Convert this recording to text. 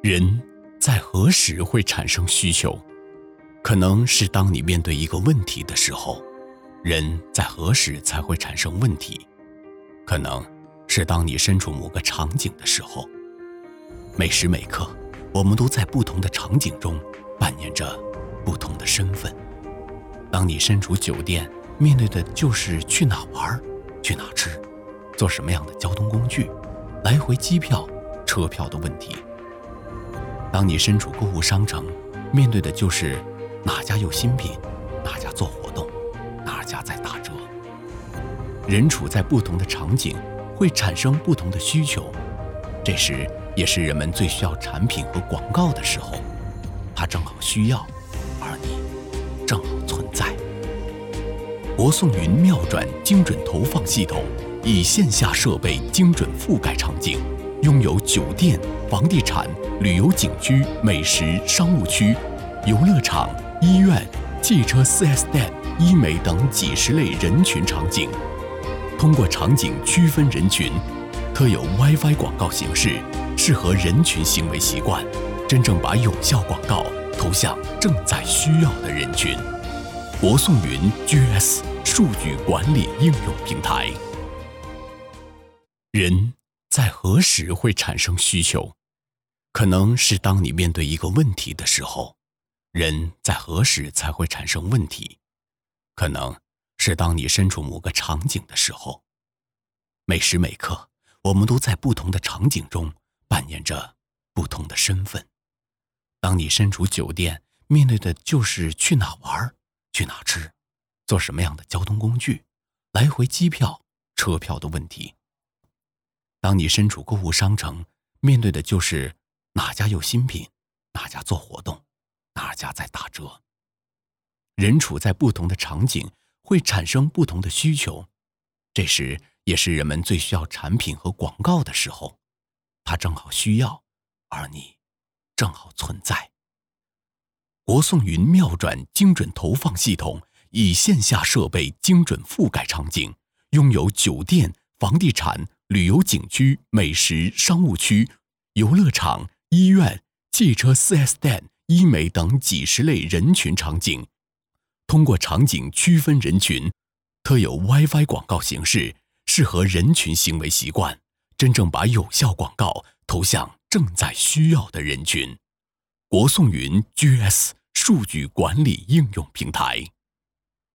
人在何时会产生需求？可能是当你面对一个问题的时候。人在何时才会产生问题？可能是当你身处某个场景的时候。每时每刻，我们都在不同的场景中扮演着不同的身份。当你身处酒店，面对的就是去哪玩、去哪吃、坐什么样的交通工具、来回机票、车票的问题。当你身处购物商城，面对的就是哪家有新品，哪家做活动，哪家在打折。人处在不同的场景，会产生不同的需求，这时也是人们最需要产品和广告的时候。它正好需要，而你正好存在。国颂云妙转精准投放系统，以线下设备精准覆盖场景，拥有酒店、房地产、旅游景区、美食、商务区、游乐场、医院、汽车 4S 店、医美等几十类人群场景。通过场景区分人群，特有 WiFi 广告形式，适合人群行为习惯，真正把有效广告投向正在需要的人群。国颂云 GS 数据管理应用平台。人在何时会产生需求？可能是当你面对一个问题的时候。人在何时才会产生问题？可能是当你身处某个场景的时候。每时每刻，我们都在不同的场景中扮演着不同的身份。当你身处酒店，面对的就是去哪玩、去哪吃、坐什么样的交通工具、来回机票、车票的问题。当你身处购物商城，面对的就是哪家有新品，哪家做活动，哪家在打折。人处在不同的场景，会产生不同的需求，这时也是人们最需要产品和广告的时候。它正好需要，而你正好存在。国颂云妙转精准投放系统，以线下设备精准覆盖场景，拥有酒店、房地产、旅游景区、美食、商务区、游乐场、医院、汽车 4S 店、医美等几十类人群场景。通过场景区分人群，特有 WiFi 广告形式，适合人群行为习惯，真正把有效广告投向正在需要的人群。国颂云 GS 数据管理应用平台。